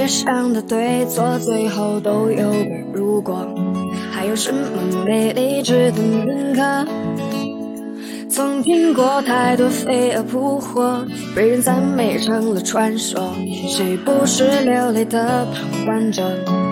界上的对错最后都有个如果，还有什么美丽值得认可？曾听过太多飞蛾扑火，被人赞美成了传说，谁不是流泪的旁观者？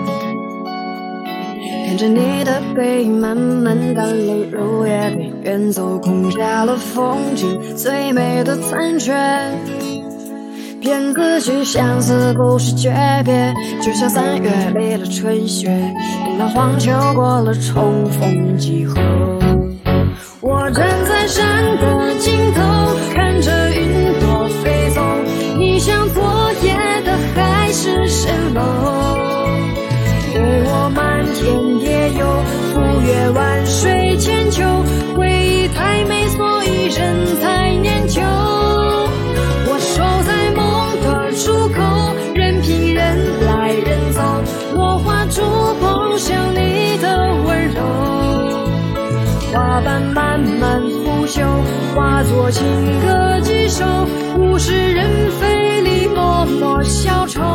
看着你的背影慢慢淡了如月，对远走空下了风景最美的残缺，骗自己相思不是诀别，就像3月里的春雪，等到黄秋过了重逢几何。我站在山的尽头，看着云朵飞走，你像昨夜的海市蜃楼，对我漫天蝶游，浮越万水千秋，回忆太美所以人才念旧，我守在梦的出口，任凭人来人走，我画出碰向你的温柔，花瓣慢慢腐朽，化作情歌几首，物是人非里默默消愁。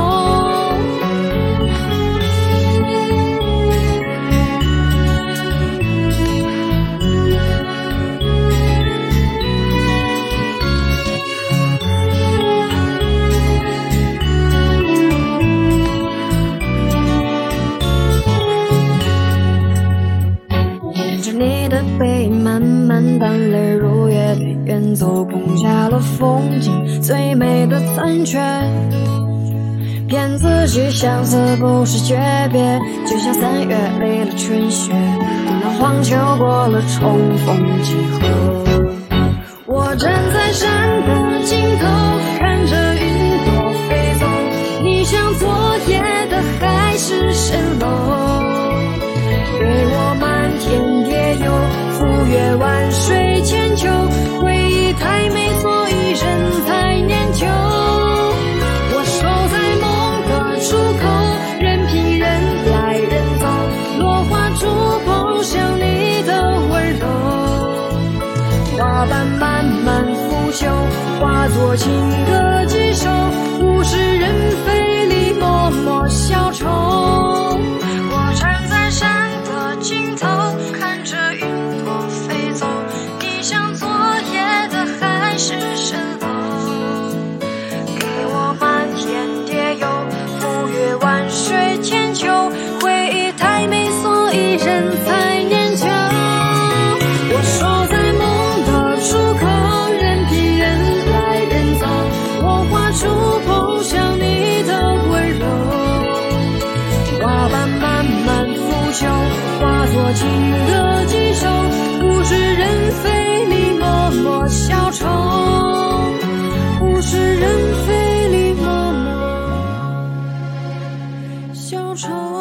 你的背影慢慢淡泪如月，对远走空下了风景最美的残缺，骗自己相思不是诀别，就像3月里的春雪，等到黄秋过了重逢几何。我站在山的尽头，看着云朵飞走，你像昨夜的海市蜃楼，对我漫天蝶游，浮越万水千秋，回忆太美所以人才念旧，我守在梦的出口，任凭人来人走，落花触碰向你的温柔，花瓣慢慢腐朽，化作情歌几首，物是人非里默默消愁。我站在山的尽头，看着云朵飞走，你像昨夜的海市蜃楼，给我漫天蝶游，浮越万水千秋，回忆太美所以人才念旧，我守在梦的出口，任凭人来人走，我画出碰向你的温柔，花瓣慢慢腐朽，化作情歌几首，物是人非里默默消愁，物是人非里默默消愁。